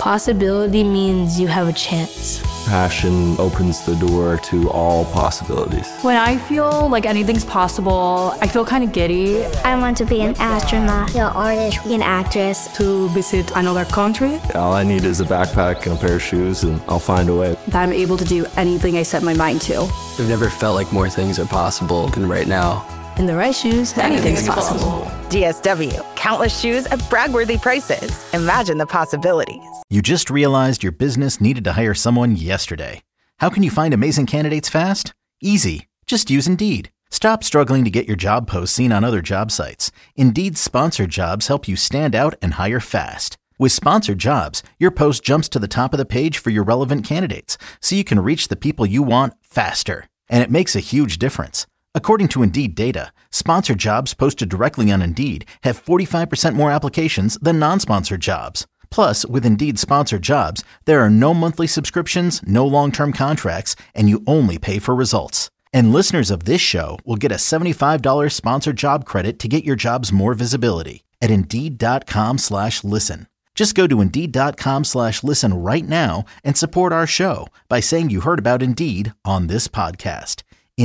Possibility means you have a chance. Passion opens the door to all possibilities. When I feel like anything's possible, I feel kind of giddy. I want to be an astronaut, an artist, an actress. To visit another country. All I need is a backpack and a pair of shoes, and I'll find a way. That I'm able to do anything I set my mind to. I've never felt like more things are possible than right now. In the right shoes, anything's possible. DSW. Countless shoes at brag-worthy prices. Imagine the possibilities. You just realized your business needed to hire someone yesterday. How can you find amazing candidates fast? Easy. Just use Indeed. Stop struggling to get your job posts seen on other job sites. Indeed's sponsored jobs help you stand out and hire fast. With sponsored jobs, your post jumps to the top of the page for your relevant candidates, so you can reach the people you want faster. And it makes a huge difference. According to Indeed data, sponsored jobs posted directly on Indeed have 45% more applications than non-sponsored jobs. Plus, with Indeed sponsored jobs, there are no monthly subscriptions, no long-term contracts, and you only pay for results. And listeners of this show will get a $75 sponsored job credit to get your jobs more visibility at Indeed.com/listen. Just go to Indeed.com/listen right now and support our show by saying you heard about Indeed on this podcast.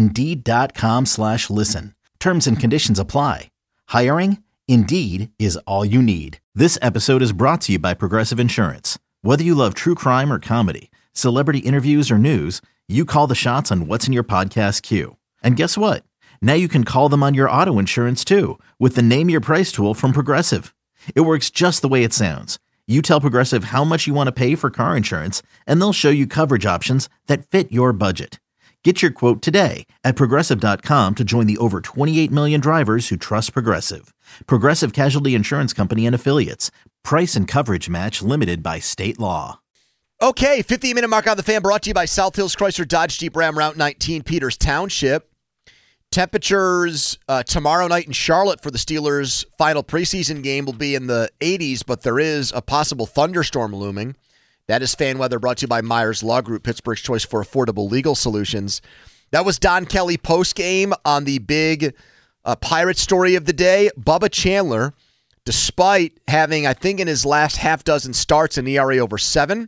Indeed.com/listen. Terms and conditions apply. Hiring? Indeed is all you need. This episode is brought to you by Progressive Insurance. Whether you love true crime or comedy, celebrity interviews or news, you call the shots on what's in your podcast queue. And guess what? Now you can call them on your auto insurance too with the Name Your Price tool from Progressive. It works just the way it sounds. You tell Progressive how much you want to pay for car insurance, and they'll show you coverage options that fit your budget. Get your quote today at Progressive.com to join the over 28 million drivers who trust Progressive. Progressive Casualty Insurance Company and Affiliates. Price and coverage match limited by state law. Okay, 50-minute mark on the Fan brought to you by South Hills Chrysler Dodge Jeep Ram Route 19, Peters Township. Temperatures tomorrow night in Charlotte for the Steelers' final preseason game will be in the 80s, but there is a possible thunderstorm looming. That is fan weather brought to you by Myers Law Group, Pittsburgh's choice for affordable legal solutions. That was Don Kelly postgame on the big Pirate story of the day. Bubba Chandler, despite having, I think in his last half dozen starts, an ERA over 7,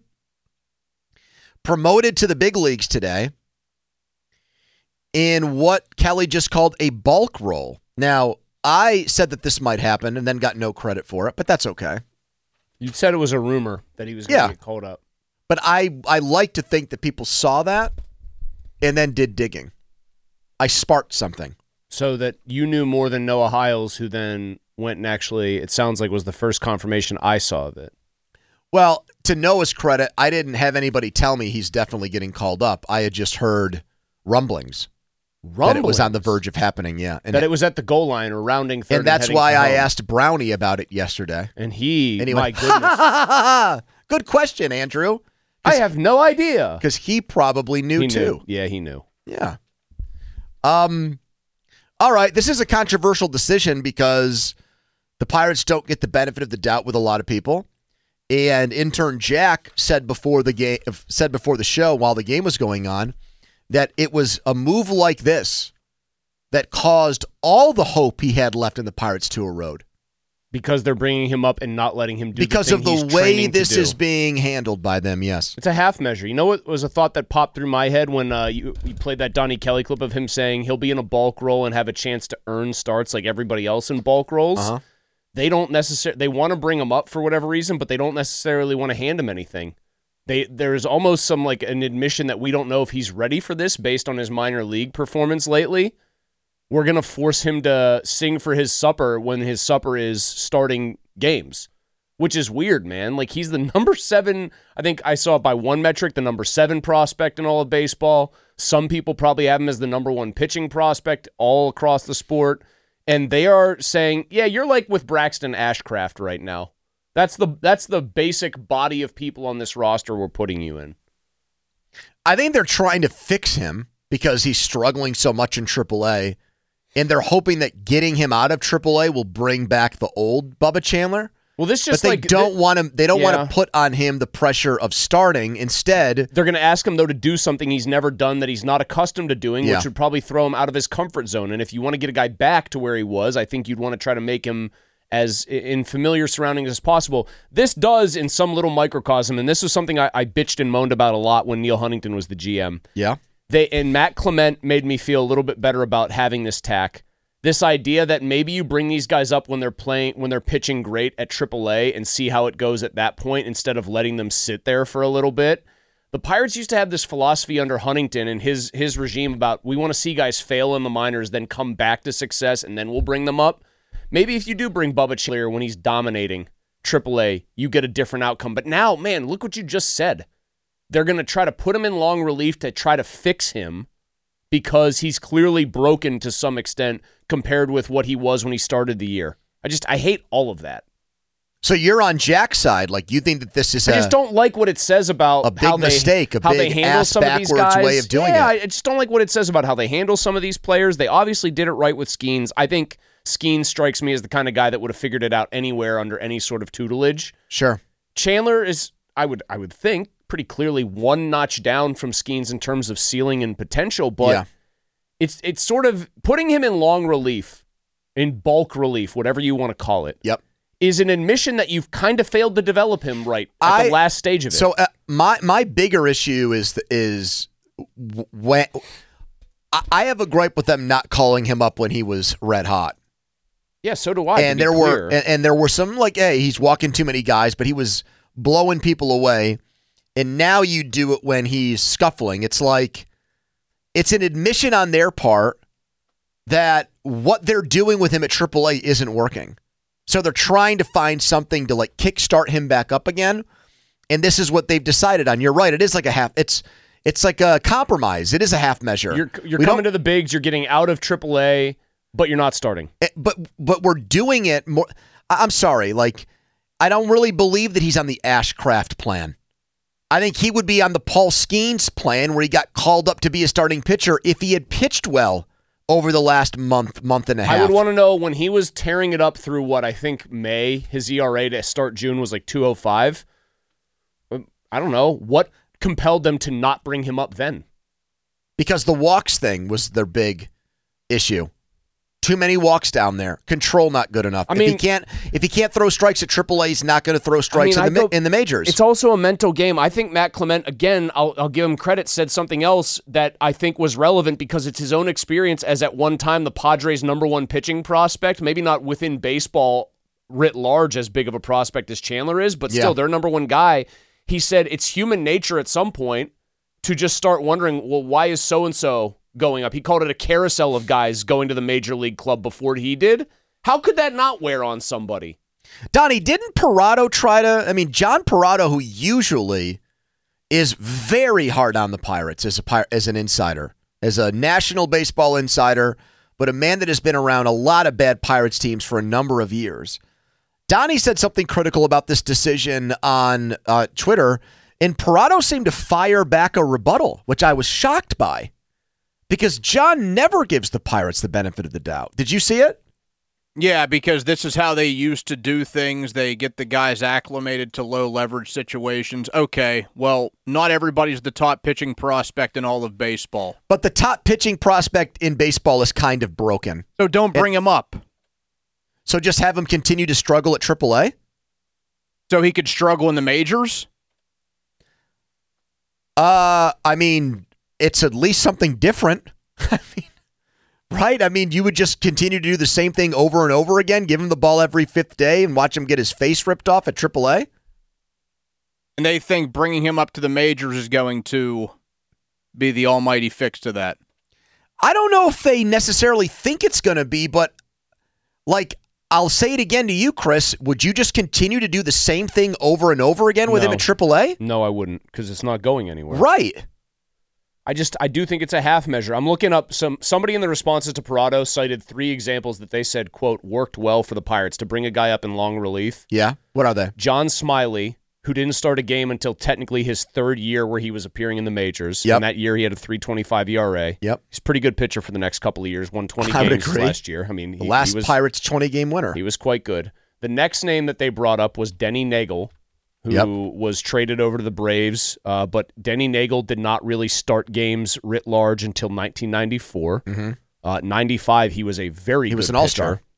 promoted to the big leagues today in what Kelly just called a bulk role. Now, I said that this might happen and then got no credit for it, but that's okay. You said it was a rumor that he was going to get called up. But I like to think that people saw that and then did digging. I sparked something. So that you knew more than Noah Hiles, who then went and actually, it sounds like was the first confirmation I saw of it. Well, to Noah's credit, I didn't have anybody tell me he's definitely getting called up. I had just heard rumblings. That it was on the verge of happening, yeah. And that it was at the goal line or rounding third. And that's why I asked Brownie about it yesterday. And he my went, goodness. Good question, Andrew. I have no idea. Because he probably knew too. Yeah, he knew. Yeah. All right, this is a controversial decision because the Pirates don't get the benefit of the doubt with a lot of people. And intern Jack said before the show while the game was going on that it was a move like this that caused all the hope he had left in the Pirates to erode. Because they're bringing him up and not letting him do because the of thing the way this is being handled by them, yes. It's a half measure. You know what was a thought that popped through my head when you played that Donnie Kelly clip of him saying he'll be in a bulk role and have a chance to earn starts like everybody else in bulk roles? Uh-huh. They don't necessarily. They want to bring him up for whatever reason, but they don't necessarily want to hand him anything. There's almost some like an admission that we don't know if he's ready for this based on his minor league performance lately. We're going to force him to sing for his supper when his supper is starting games, which is weird, man. Like he's the number 7. I think I saw it by one metric, the number 7 prospect in all of baseball. Some people probably have him as the number 1 pitching prospect all across the sport. And they are saying, yeah, you're like with Braxton Ashcraft right now. That's the basic body of people on this roster we're putting you in. I think they're trying to fix him because he's struggling so much in AAA, and they're hoping that getting him out of AAA will bring back the old Bubba Chandler. Well, this just but they don't want him. They don't want to put on him the pressure of starting. Instead, they're going to ask him though to do something he's never done that he's not accustomed to doing, which would probably throw him out of his comfort zone. And if you want to get a guy back to where he was, I think you'd want to try to make him as in familiar surroundings as possible. This does in some little microcosm, and this was something I bitched and moaned about a lot when Neil Huntington was the GM. Yeah. And Matt Clement made me feel a little bit better about having this tack. This idea that maybe you bring these guys up when they're pitching great at AAA and see how it goes at that point instead of letting them sit there for a little bit. The Pirates used to have this philosophy under Huntington and his regime about we want to see guys fail in the minors, then come back to success, and then we'll bring them up. Maybe if you do bring Bubba Chandler when he's dominating AAA, you get a different outcome. But now, man, look what you just said. They're going to try to put him in long relief to try to fix him because he's clearly broken to some extent compared with what he was when he started the year. I hate all of that. So you're on Jack's side. Like, you think that this is I just don't like what it says about a big mistake, how they handle some of these guys. Way of doing it. I just don't like what it says about how they handle some of these players. They obviously did it right with Skeens. I think Skeens strikes me as the kind of guy that would have figured it out anywhere under any sort of tutelage. Sure. Chandler is, I would think, pretty clearly one notch down from Skeens in terms of ceiling and potential, but it's sort of putting him in long relief, in bulk relief, whatever you want to call it. Yep. Is an admission that you've kind of failed to develop him right at the last stage of it. So my bigger issue is when I have a gripe with them not calling him up when he was red hot. Yeah, so do I. And there were some like, hey, he's walking too many guys, but he was blowing people away. And now you do it when he's scuffling. It's like it's an admission on their part that what they're doing with him at AAA isn't working. So they're trying to find something to like kickstart him back up again. And this is what they've decided on. You're right. It is like a half. It's like a compromise. It is a half measure. You're coming to the bigs. You're getting out of AAA, but you're not starting. But we're doing it more. I'm sorry. Like, I don't really believe that he's on the Ashcraft plan. I think he would be on the Paul Skeens plan where he got called up to be a starting pitcher if he had pitched well over the last month and a half. I would want to know when he was tearing it up through what I think May, his ERA to start June was like 2.05. I don't know. What compelled them to not bring him up then? Because the walks thing was their big issue. Too many walks down there. Control not good enough. If he can't throw strikes at AAA, he's not going to throw strikes in the majors. It's also a mental game. I think Matt Clement, again, I'll give him credit, said something else that I think was relevant because it's his own experience as at one time the Padres' #1 pitching prospect, maybe not within baseball writ large as big of a prospect as Chandler is, but still their #1 guy. He said it's human nature at some point to just start wondering, well, why is so-and-so going up? He called it a carousel of guys going to the major league club before he did. How could that not wear on somebody? Donnie, didn't Parado John Parado, who usually is very hard on the Pirates as an insider, as a national baseball insider, but a man that has been around a lot of bad Pirates teams for a number of years. Donnie said something critical about this decision on Twitter, and Parado seemed to fire back a rebuttal, which I was shocked by. Because John never gives the Pirates the benefit of the doubt. Did you see it? Yeah, because this is how they used to do things. They get the guys acclimated to low leverage situations. Okay, well, not everybody's the top pitching prospect in all of baseball. But the top pitching prospect in baseball is kind of broken. So don't bring him up. So just have him continue to struggle at AAA? So he could struggle in the majors? It's at least something different. Right? You would just continue to do the same thing over and over again, give him the ball every fifth day and watch him get his face ripped off at AAA? And they think bringing him up to the majors is going to be the almighty fix to that. I don't know if they necessarily think it's going to be, but I'll say it again to you, Chris. Would you just continue to do the same thing over and over again with him at AAA? No, I wouldn't, because it's not going anywhere. Right. I do think it's a half measure. I'm looking up somebody in the responses to Parado cited 3 examples that they said, quote, worked well for the Pirates to bring a guy up in long relief. Yeah. What are they? John Smiley, who didn't start a game until technically his 3rd year where he was appearing in the majors. Yep. And that year he had a 3.25 ERA. Yep. He's a pretty good pitcher for the next couple of years. Won 20 games last year. The last Pirates 20-game winner. He was quite good. The next name that they brought up was Denny Nagel, who was traded over to the Braves, but Denny Nagel did not really start games writ large until 1994. 95, he was a very good pitcher. He was an all-star.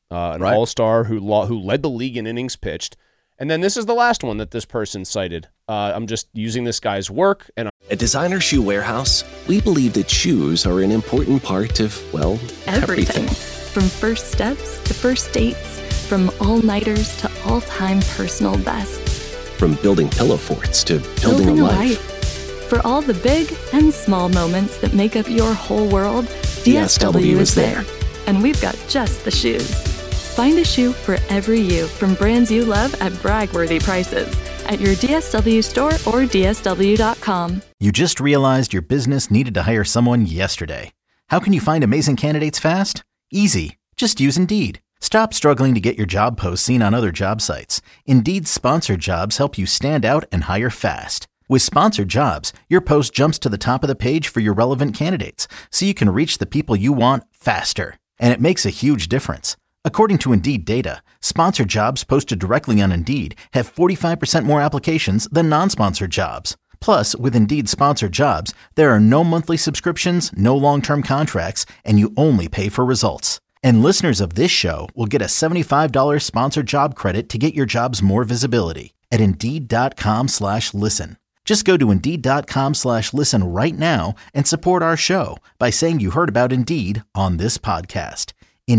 an all-star who led the league in innings pitched. And then this is the last one that this person cited. I'm just using this guy's work. And At Designer Shoe Warehouse, we believe that shoes are an important part of, well, everything. From first steps to first dates, from all-nighters to all-time personal bests. From building pillow forts to building a life. For all the big and small moments that make up your whole world, DSW is there. And we've got just the shoes. Find a shoe for every you from brands you love at brag-worthy prices at your DSW store or DSW.com. You just realized your business needed to hire someone yesterday. How can you find amazing candidates fast? Easy. Just use Indeed. Stop struggling to get your job posts seen on other job sites. Indeed's sponsored jobs help you stand out and hire fast. With sponsored jobs, your post jumps to the top of the page for your relevant candidates, so you can reach the people you want faster. And it makes a huge difference. According to Indeed data, sponsored jobs posted directly on Indeed have 45% more applications than non-sponsored jobs. Plus, with Indeed sponsored jobs, there are no monthly subscriptions, no long-term contracts, and you only pay for results. And listeners of this show will get a $75 sponsored job credit to get your jobs more visibility at Indeed.com/listen. Just go to Indeed.com/listen right now and support our show by saying you heard about Indeed on this podcast.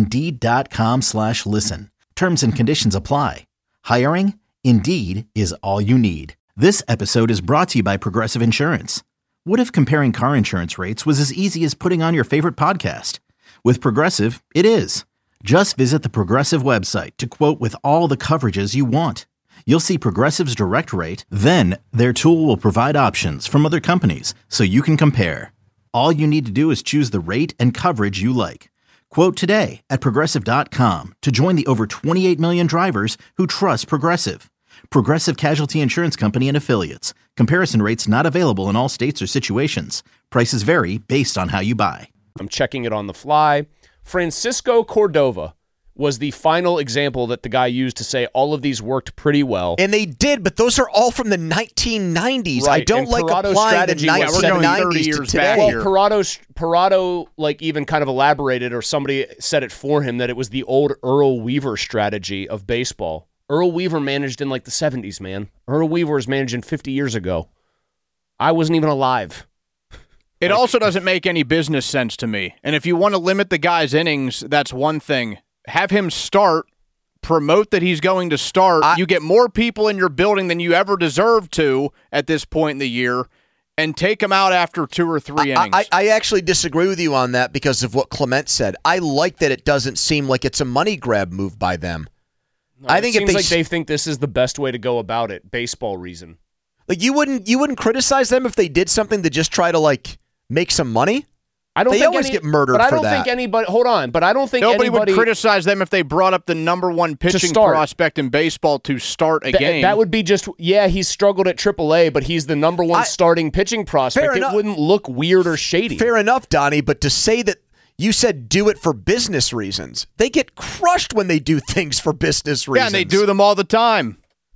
Indeed.com/listen. Terms and conditions apply. Hiring? Indeed is all you need. This episode is brought to you by Progressive Insurance. What if comparing car insurance rates was as easy as putting on your favorite podcast? With Progressive, it is. Just visit the Progressive website to quote with all the coverages you want. You'll see Progressive's direct rate, then their tool will provide options from other companies so you can compare. All you need to do is choose the rate and coverage you like. Quote today at Progressive.com to join the over 28 million drivers who trust Progressive. Progressive Casualty Insurance Company and Affiliates. Comparison rates not available in all states or situations. Prices vary based on how you buy. I'm checking it on the fly. Francisco Cordova was the final example that the guy used to say all of these worked pretty well. And they did, but those are all from the 1990s. Right. I don't and like Parato's applying the strategy 1990s to today. Well, Parato like even kind of elaborated, or somebody said it for him, that it was the old Earl Weaver strategy of baseball. Earl Weaver managed in like the 70s, man. Earl Weaver was managing 50 years ago. I wasn't even alive. It also doesn't make any business sense to me. And if you want to limit the guy's innings, that's one thing. Have him start, promote that he's going to start. You get more people in your building than you ever deserve to at this point in the year, and take him out after 2 or 3 innings. I actually disagree with you on that because of what Clement said. I like that it doesn't seem like it's a money grab move by them. No, I think it seems like they think this is the best way to go about it, baseball reason. Like you wouldn't criticize them if they did something to just try to like make some money. I don't. They think always get murdered for that. But I don't that. think anybody. Hold on, but I don't think nobody anybody would criticize them if they brought up the number one pitching prospect in baseball to start a game. That would be just he's struggled at AAA, but he's the number one starting pitching prospect. It wouldn't look weird or shady. Fair enough, Donnie, but to say that you said do it for business reasons, they get crushed when they do things for business reasons. Yeah, and they do them all the time.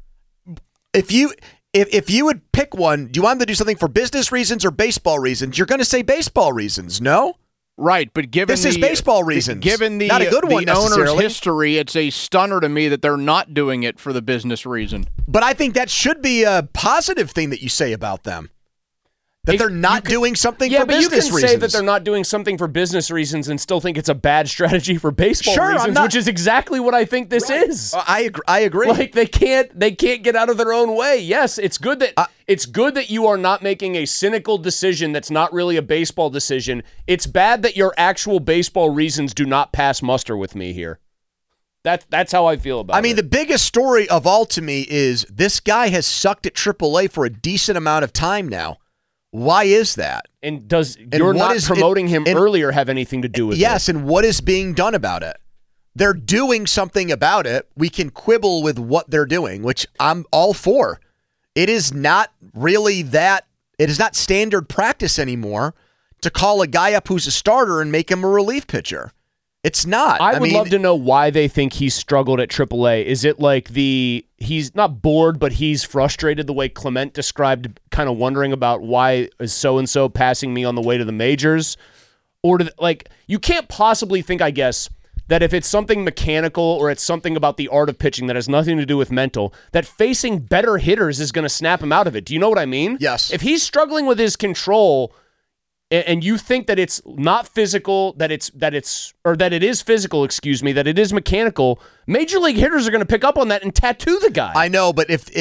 If you would pick one, do you want them to do something for business reasons or baseball reasons? You're going to say baseball reasons, no? Right, but given this is baseball reasons. Given the, not a good one the owner's necessarily. history, it's a stunner to me that they're not doing it for the business reason. But I think that should be a positive thing that you say about them. That they're not doing something for business reasons. Yeah, but you can say that they're not doing something for business reasons and still think it's a bad strategy for baseball reasons, which is exactly what I think this is. I agree. Like they can't get out of their own way. Yes, it's good that you are not making a cynical decision that's not really a baseball decision. It's bad that your actual baseball reasons do not pass muster with me here. That's how I feel about it. I mean, the biggest story of all to me is this guy has sucked at AAA for a decent amount of time now. Why is that? And you're not promoting him earlier have anything to do with it? Yes, and what is being done about it? They're doing something about it. We can quibble with what they're doing, which I'm all for. It is not really that. It is not standard practice anymore to call a guy up who's a starter and make him a relief pitcher. It's not. I would love to know why they think he's struggled at AAA. Is it like he's not bored, but he's frustrated the way Clement described, kind of wondering about why is so-and-so passing me on the way to the majors? Or you can't possibly think, I guess, that if it's something mechanical or it's something about the art of pitching that has nothing to do with mental, that facing better hitters is going to snap him out of it. Do you know what I mean? Yes. If he's struggling with his control and you think that it's not physical, that it is physical, that it is mechanical, major league hitters are going to pick up on that and tattoo the guy. I know, but if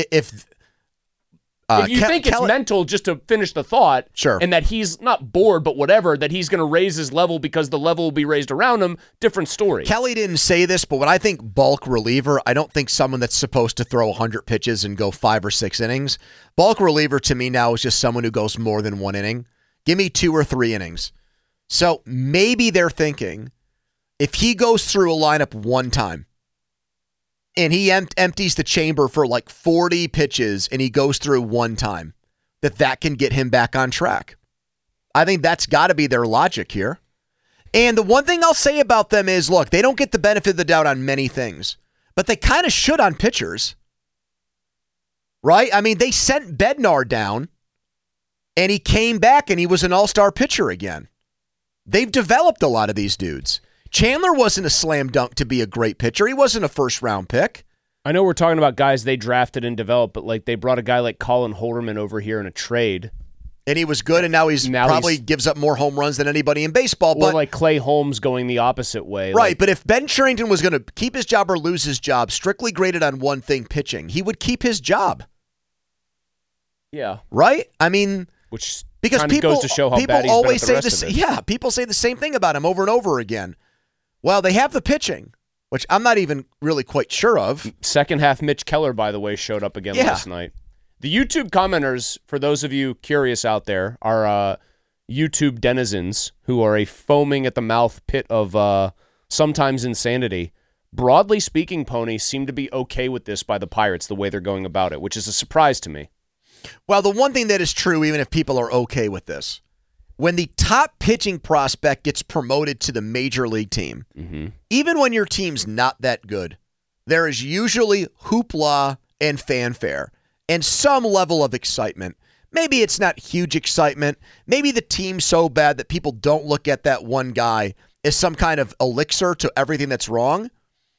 you think it's mental, just to finish the thought, sure, and that he's not bored, but whatever, that he's going to raise his level because the level will be raised around him, different story. Kelly didn't say this, but when I think bulk reliever, I don't think someone that's supposed to throw 100 pitches and go 5 or 6 innings. Bulk reliever to me now is just someone who goes more than 1 inning. Give me 2 or 3 innings. So maybe they're thinking if he goes through a lineup one time, and he empties the chamber for like 40 pitches and he goes through one time, that can get him back on track. I think that's got to be their logic here. And the one thing I'll say about them is, look, they don't get the benefit of the doubt on many things, but they kind of should on pitchers. Right? I mean, they sent Bednar down and he came back and he was an all-star pitcher again. They've developed a lot of these dudes. Chandler wasn't a slam dunk to be a great pitcher. He wasn't a first-round pick. I know we're talking about guys they drafted and developed, but like they brought a guy like Colin Holderman over here in a trade. And he was good, and now he's probably gives up more home runs than anybody in baseball. Or like Clay Holmes going the opposite way. Right, but if Ben Cherington was going to keep his job or lose his job, strictly graded on one thing, pitching, he would keep his job. Yeah. Right? I mean... Which because kind of goes to show how bad he's always been at the say rest of it. Yeah, people say the same thing about him over and over again. Well, they have the pitching, which I'm not even really quite sure of. Second half Mitch Keller, by the way, showed up again last night. The YouTube commenters, for those of you curious out there, are YouTube denizens who are a foaming at the mouth pit of sometimes insanity. Broadly speaking, Pony, seem to be okay with this by the Pirates, the way they're going about it, which is a surprise to me. Well, the one thing that is true, even if people are okay with this, when the top pitching prospect gets promoted to the major league team, even when your team's not that good, there is usually hoopla and fanfare and some level of excitement. Maybe it's not huge excitement. Maybe the team's so bad that people don't look at that one guy as some kind of elixir to everything that's wrong.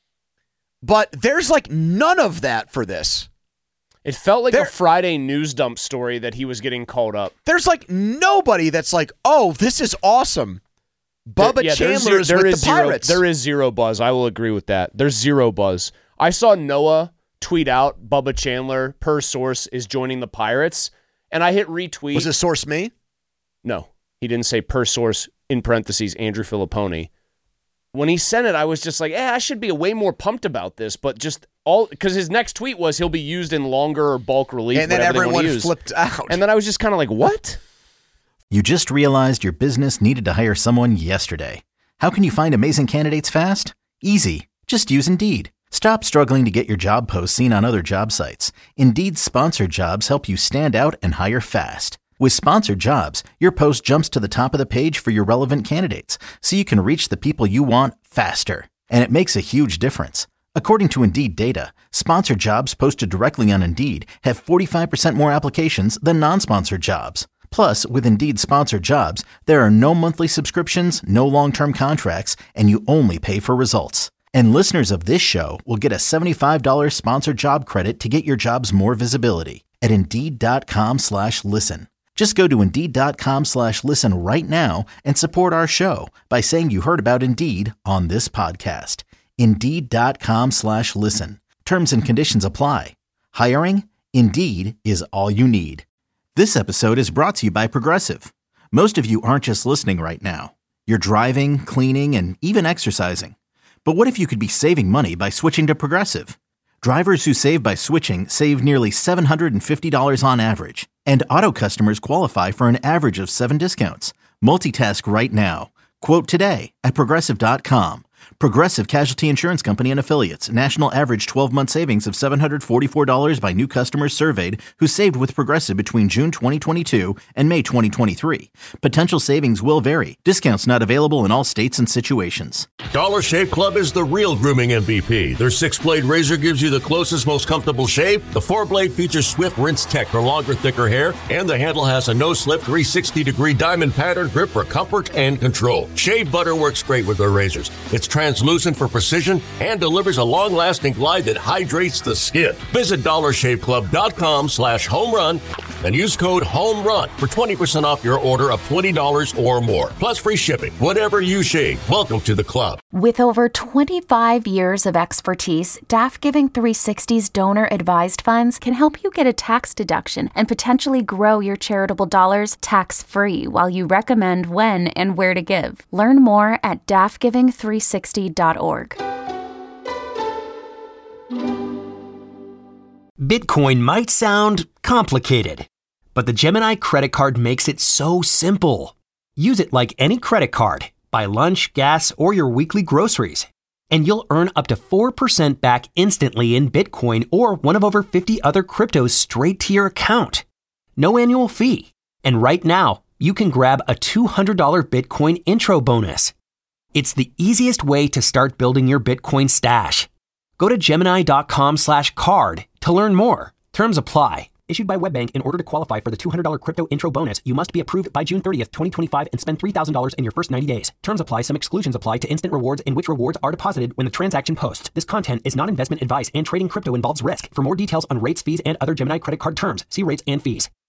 But there's like none of that for this. It felt like a Friday news dump story that he was getting called up. There's like nobody that's like, oh, this is awesome. Bubba Chandler is with the Pirates. There is zero buzz. I will agree with that. There's zero buzz. I saw Noah tweet out Bubba Chandler, per source, is joining the Pirates, and I hit retweet. Was the source me? No. He didn't say per source, in parentheses, Andrew Filipponi. When he sent it, I was just like, I should be way more pumped about this, but just because his next tweet was he'll be used in longer or bulk relief. And then everyone flipped out. And then I was just kind of like, what? You just realized your business needed to hire someone yesterday. How can you find amazing candidates fast? Easy. Just use Indeed. Stop struggling to get your job posts seen on other job sites. Indeed's sponsored jobs help you stand out and hire fast. With sponsored jobs, your post jumps to the top of the page for your relevant candidates, so you can reach the people you want faster. And it makes a huge difference. According to Indeed data, sponsored jobs posted directly on Indeed have 45% more applications than non-sponsored jobs. Plus, with Indeed sponsored jobs, there are no monthly subscriptions, no long-term contracts, and you only pay for results. And listeners of this show will get a $75 sponsored job credit to get your jobs more visibility at Indeed.com/listen. Just go to Indeed.com/listen right now and support our show by saying you heard about Indeed on this podcast. Indeed.com/listen. Terms and conditions apply. Hiring? Indeed is all you need. This episode is brought to you by Progressive. Most of you aren't just listening right now. You're driving, cleaning, and even exercising. But what if you could be saving money by switching to Progressive? Drivers who save by switching save nearly $750 on average. And auto customers qualify for an average of 7 discounts. Multitask right now. Quote today at Progressive.com. Progressive Casualty Insurance Company and Affiliates. National average 12-month savings of $744 by new customers surveyed who saved with Progressive between June 2022 and May 2023. Potential savings will vary. Discounts not available in all states and situations. Dollar Shave Club is the real grooming MVP. Their 6-blade razor gives you the closest, most comfortable shave. The 4-blade features swift rinse tech for longer, thicker hair. And the handle has a no-slip 360-degree diamond pattern grip for comfort and control. Shave butter works great with their razors. It's transparent translucent for precision and delivers a long-lasting glide that hydrates the skin. Visit DollarShaveClub.com/home run and use code HOMERUN for 20% off your order of $20 or more. Plus free shipping. Whatever you shave, welcome to the club. With over 25 years of expertise, DAF Giving 360's donor-advised funds can help you get a tax deduction and potentially grow your charitable dollars tax-free while you recommend when and where to give. Learn more at dafgiving360.org. Bitcoin might sound complicated, but the Gemini credit card makes it so simple. Use it like any credit card. Buy lunch, gas, or your weekly groceries, and you'll earn up to 4% back instantly in Bitcoin or one of over 50 other cryptos straight to your account. No annual fee. And right now, you can grab a $200 Bitcoin intro bonus. It's the easiest way to start building your Bitcoin stash. Go to Gemini.com/card to learn more. Terms apply. Issued by WebBank. In order to qualify for the $200 crypto intro bonus, you must be approved by June 30th, 2025 and spend $3,000 in your first 90 days. Terms apply. Some exclusions apply to instant rewards in which rewards are deposited when the transaction posts. This content is not investment advice and trading crypto involves risk. For more details on rates, fees, and other Gemini credit card terms, see rates and fees.